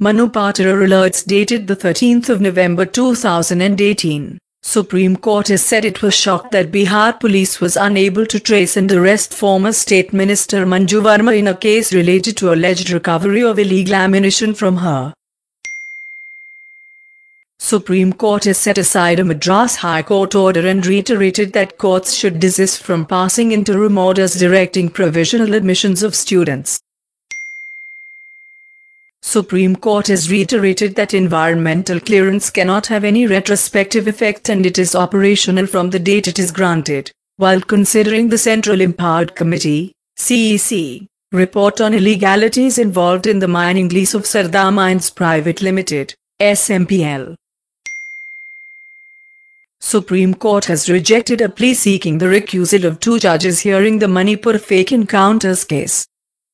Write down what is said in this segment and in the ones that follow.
Manu Patora alerts dated the 13th of November 2018. Supreme Court has said it was shocked that Bihar police was unable to trace and arrest former State Minister Manju Verma in a case related to alleged recovery of illegal ammunition from her. Supreme Court has set aside a Madras High Court order and reiterated that courts should desist from passing interim orders directing provisional admissions of students. Supreme Court has reiterated that environmental clearance cannot have any retrospective effect and it is operational from the date it is granted, while considering the Central Empowered Committee (CEC) report on illegalities involved in the mining lease of Sardar Mines Private Limited (SMPL). Supreme Court has rejected a plea seeking the recusal of 2 judges hearing the Manipur fake encounters case.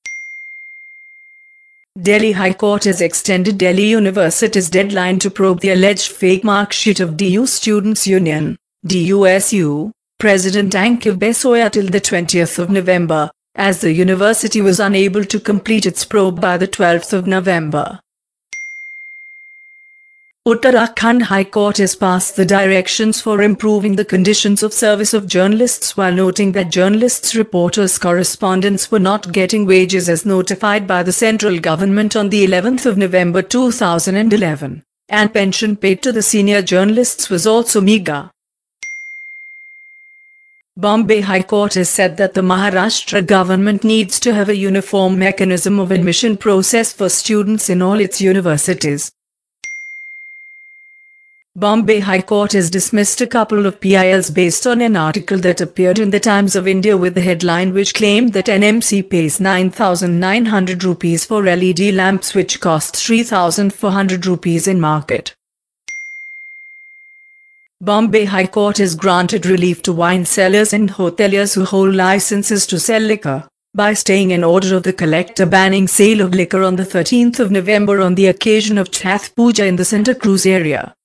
Delhi High Court has extended Delhi University's deadline to probe the alleged fake mark sheet of DU Students' Union (DUSU) President Ankit Besoya till the 20th of November, as the university was unable to complete its probe by the 12th of November. Uttarakhand High Court has passed the directions for improving the conditions of service of journalists while noting that journalists, reporters, correspondents were not getting wages as notified by the central government on the 11th of November 2011, and pension paid to the senior journalists was also meagre. Bombay High Court has said that the Maharashtra government needs to have a uniform mechanism of admission process for students in all its universities. Bombay High Court has dismissed a couple of PILs based on an article that appeared in the Times of India with the headline which claimed that NMC pays 9,900 rupees for LED lamps which cost 3,400 rupees in market. Bombay High Court has granted relief to wine sellers and hoteliers who hold licenses to sell liquor, by staying an order of the collector banning sale of liquor on the 13th of November on the occasion of Chhath Puja in the Santa Cruz area.